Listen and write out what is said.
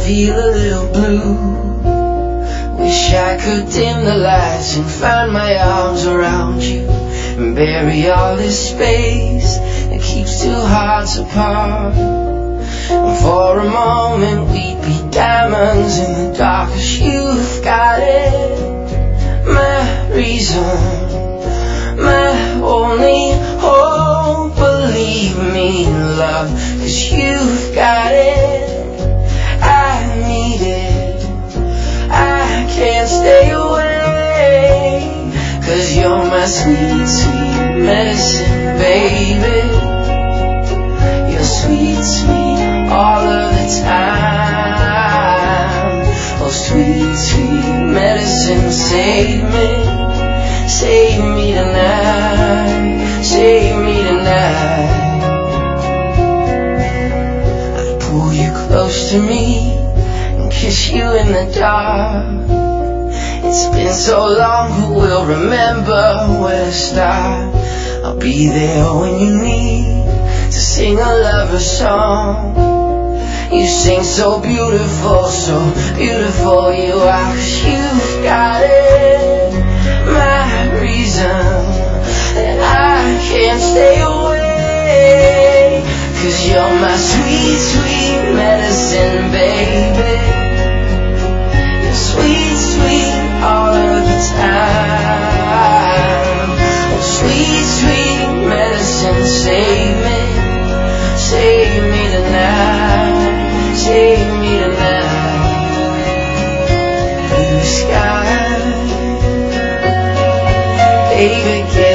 feel a little blue. Wish I could dim the lights and find my arms around you and bury all this space that keeps two hearts apart. And for a moment we'd be diamonds in the dark, 'cause you've got it, my reason, my only hope. Believe me, love, 'cause you've got it, I need it, I can't stay away, 'cause you're my sweet, sweet medicine, baby. You're sweet, sweet all of the time. Oh, sweet, sweet medicine, save me tonight, save me tonight. I'd pull you close to me and kiss you in the dark. It's been so long, but we'll remember where to start. I'll be there when you need to sing a lover song. You sing so beautiful you are, 'cause you've got it, my reason, that I can't stay away, 'cause you're my sweet, sweet medicine, baby. You're sweet, sweet all of the time. Oh, sweet, sweet medicine, save me tonight, save me tonight. Blue sky, baby, get